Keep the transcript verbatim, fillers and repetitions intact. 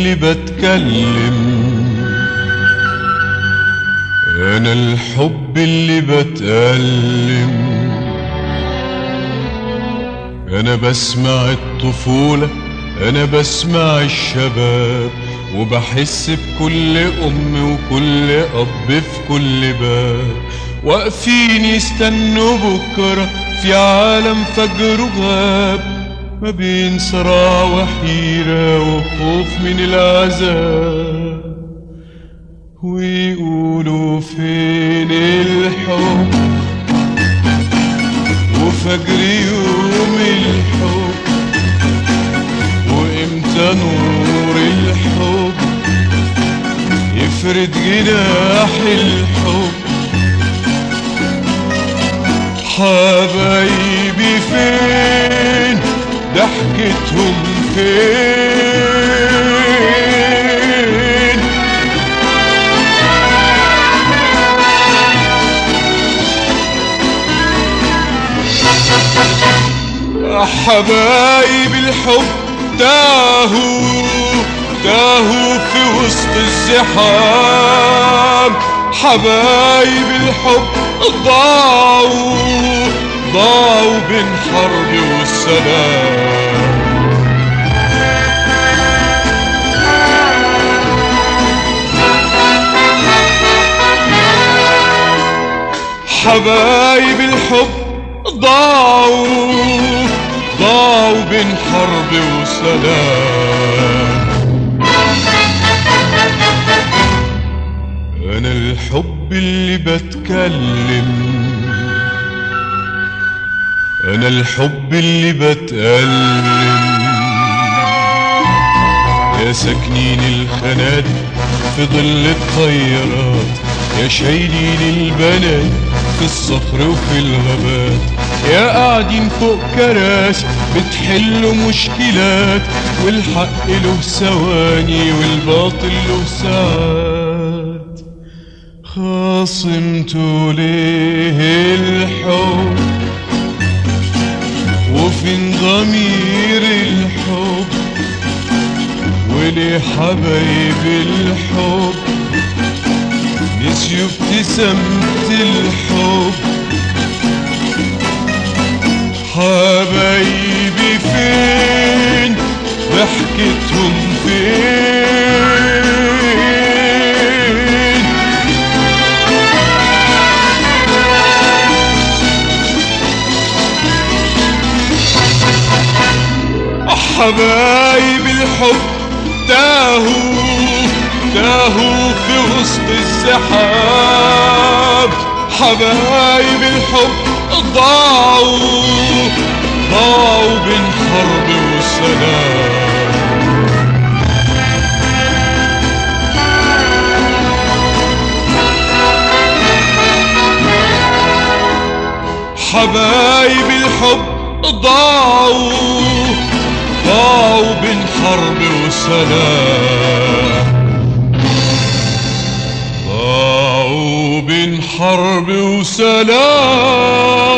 اللي بتكلم، أنا الحب اللي بتألم. أنا بسمع الطفولة، أنا بسمع الشباب، وبحس بكل أم وكل أب في كل باب، واقفين يستنوا بكرة في عالم فجر غاب، ما بين صراع وحيرة وخوف من العذاب. ويقولوا فين الحب وفجر يوم الحب، وامتى نور الحب يفرد جناح الحب. حبايبي فين ضحكتهم فين؟ حبايب الحب تاهوا تاهوا في وسط الزحام، حبايب الحب ضاعوا ضاعوا بين حرب والسلام. حبايب الحب ضاعوا ضاعوا بين حرب وسلام. أنا الحب اللي بتكلم، أنا الحب اللي بتألم. يا ساكنين الخنادق في ظل الطيارات، يا شايلين البنات في الصخر وفي الغابات، يا قاعدين فوق كراسي بتحلوا مشكلات، والحق له ثواني والباطل له ساعات. خاصمتوا ليه الحب وفين ضمير الحب؟ وليه حبايب الحب نسيوا ابتسامة الحب؟ حبايبي فين ضحكتهم فين؟ حبايب الحب تاهوا تاهوا في وسط الزحام، حبايب الحب ضاعوا ضاعوا بين حرب وسلام. حبايب الحب ضاعوا ضاعوا بين حرب وسلام، ضاعوا بين حرب وسلام.